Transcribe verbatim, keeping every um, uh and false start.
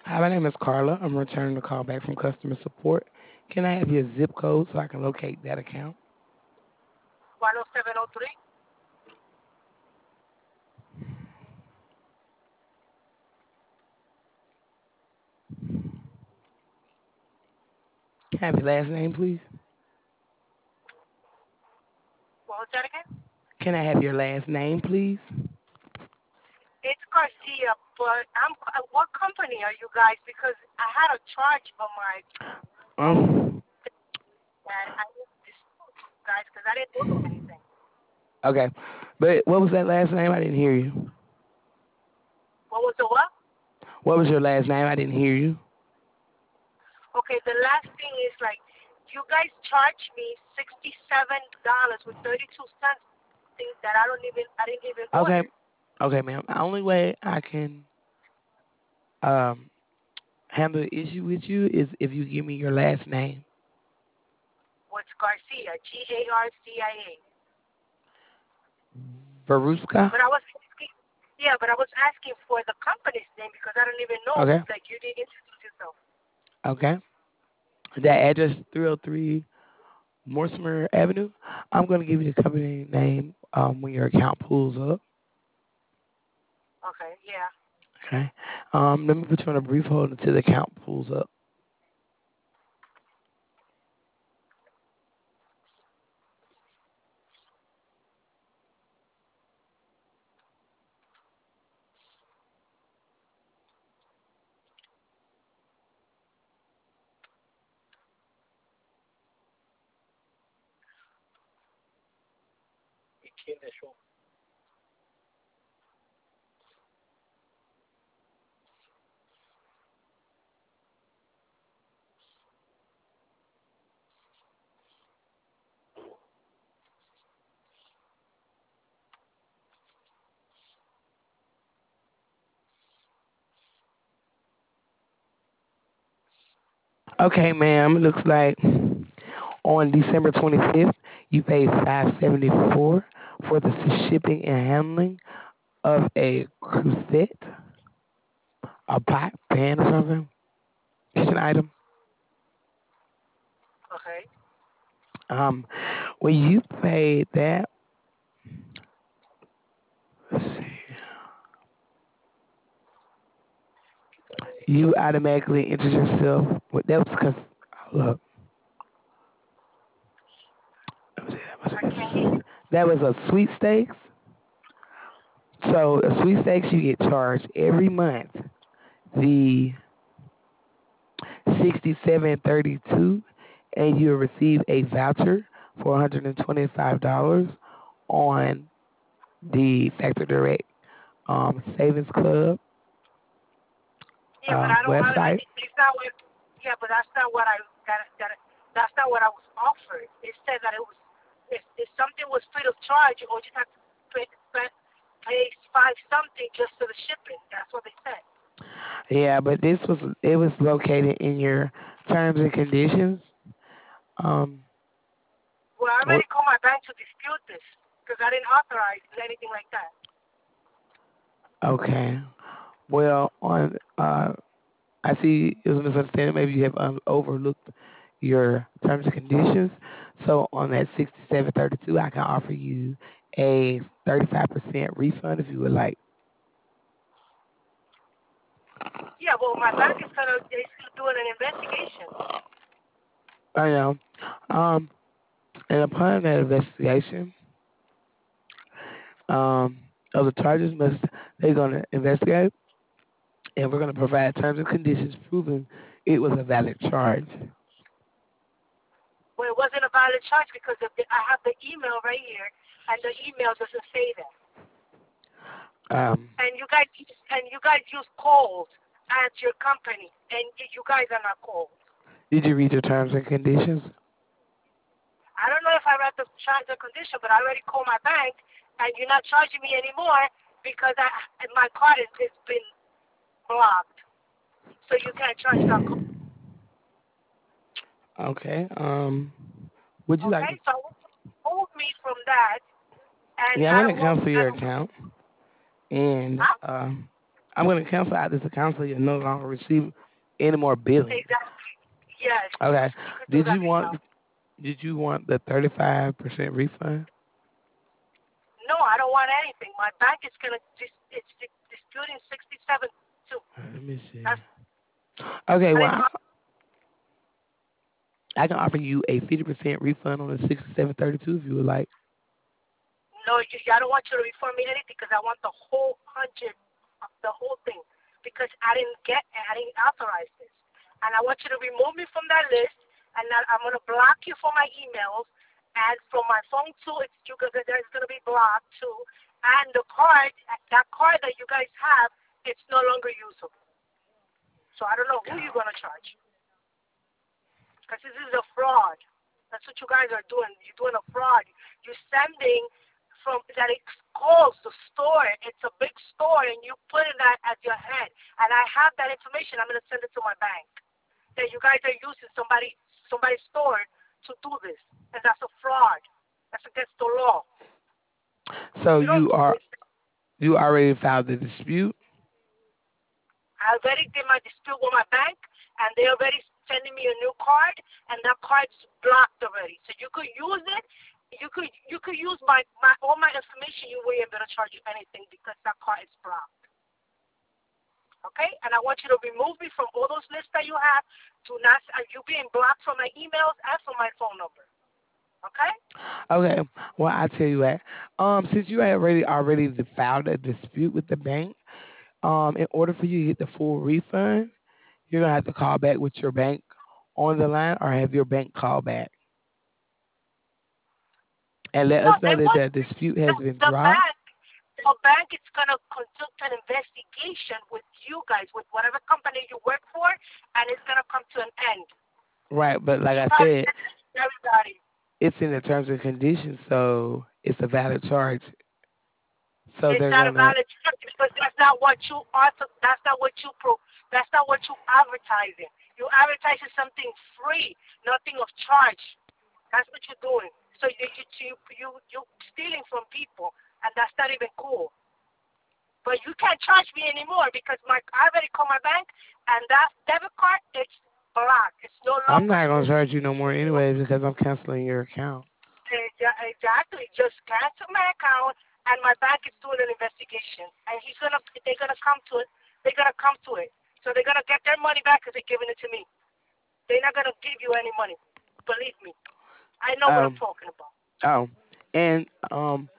Hi, my name is Carla. I'm returning the call back from customer support. Can I have your zip code so I can locate that account? one oh seven oh three. Can I have your last name, please? What was that again? Can I have your last name, please? It's Garcia, but I'm. uh, What company are you guys? Because I had a charge on my um Um, and I need to dispute you guys because I didn't do anything. okay. But what was that last name? I didn't hear you. What was the what? What was your last name? I didn't hear you. Okay, the last thing is like you guys charged me sixty seven dollars with thirty two cents things that I don't even I didn't even Okay. order. Okay, ma'am. The only way I can um handle the issue with you is if you give me your last name. What's Garcia? G A R C I A. Veruska? But I was asking, yeah, but I was asking for the company's name because I don't even know. Okay. Like you didn't introduce yourself. Okay. That address three oh three Mortimer Avenue. I'm going to give you the company name um, when your account pulls up. Okay, yeah. Okay. Um, let me put you on a brief hold until the account pulls up. Okay, ma'am. Looks like on December twenty-fifth, you paid five seventy-four for the shipping and handling of a crusette, a pot, pan, or something, kitchen item. Okay. Um, when you paid that, let's see, you automatically entered yourself. With, that was because look, I can't hear you. that was a sweepstakes. So a sweepstakes, you get charged every month the sixty-seven thirty-two, and you'll receive a voucher for one hundred twenty-five dollars on the Factor Direct um, Savings Club Yeah, but uh, I don't. I, I, website. it's not what. Yeah, but that's not what I. That, that that's not what I was offered. It said that it was. If, if something was free of charge, or just have to pay, pay, pay five something just for the shipping. That's what they said. Yeah, but this was it was located in your terms and conditions. Um, Well, I wh- already called my bank to dispute this because I didn't authorize anything like that. okay. Well, on uh, I see it was a misunderstanding. Maybe you have um, overlooked your terms and conditions. So on that sixty-seven thirty-two, I can offer you a thirty-five percent refund if you would like. Yeah, well, my bank is gonna is doing an investigation. I know. Um, and upon that investigation, um, of the charges, must they're going to investigate, and we're going to provide terms and conditions proving it was a valid charge. Well, it wasn't a valid charge because of the, I have the email right here, and the email doesn't say that. Um, And you guys and you guys use cold as your company, and you guys are not cold. did you read your terms and conditions? I don't know if I read the terms and condition, but I already called my bank, and you're not charging me anymore because I my card has, has been blocked, so you can't charge that. Card. Okay. Um, would you like Okay, to? so hold me from that, and Yeah, I'm I going to won't. cancel I your don't. account, and Huh? um, I'm gonna cancel out this account so you no longer receive any more billings. Exactly. Yes, Okay. you could do Did that you right now. want did you want the thirty-five percent refund? No, I don't want anything. My bank is gonna dis- it's di- disputing sixty-seven too. Let me see. That's Okay, I well didn't. I, I can offer you a fifty percent refund on the sixty-seven thirty-two if you would like. No, you, I don't want you to refund me anything because I want the whole hundred, the whole thing, because I didn't get, I didn't authorize this, and I want you to remove me from that list, and then I'm gonna block you from my emails, and from my phone too. It's you gonna there's gonna be blocked too, and the card, that card that you guys have, it's no longer usable. So I don't know who you're gonna charge, because this is a fraud. That's what you guys are doing. You're doing a fraud. You're sending from that it calls the store. It's a big store, and you put in that as your head. And I have that information. I'm gonna send it to my bank. That you guys are using somebody somebody's store to do this, and that's a fraud. That's against the law. So You don't you do are this. you already filed the dispute? I already did my dispute with my bank, and they already sending me a new card, and that card's blocked already. So you could use it. You could you could use my, my all my information. You won't able to charge you anything because that card is blocked. Okay, and I want you to remove me from all those lists that you have. To not uh, you being blocked from my emails and from my phone number. Okay? Okay. Well, I tell you what. Um, since you had already already filed a dispute with the bank, um, in order for you to get the full refund, you're gonna have to call back with your bank on the line or have your bank call back and let No, us know they that want the dispute the has been the dropped. bank. The bank is gonna conduct an investigation with you guys, with whatever company you work for, and it's gonna come to an end. Right, but like You I guys, said, everybody. it's in the terms and conditions, so it's a valid charge. So It's they're not a gonna valid charge because that's not what you author. That's not what you pro. That's not what you advertising. You advertising something free, nothing of charge. That's what you're doing. So you you you you you stealing from people, and that's not even cool. But you can't charge me anymore because my I already called my bank, and that debit card it's blocked. It's no I'm longer not gonna usable. charge you no more anyways because I'm canceling your account. Exa- Exactly. Just cancel my account, and my bank is doing an investigation, and he's gonna they're gonna come to it. They're gonna come to it. So they're gonna get their money back because they're giving it to me. They're not gonna give you any money. Believe me. I know what I'm Um talking about. oh. And um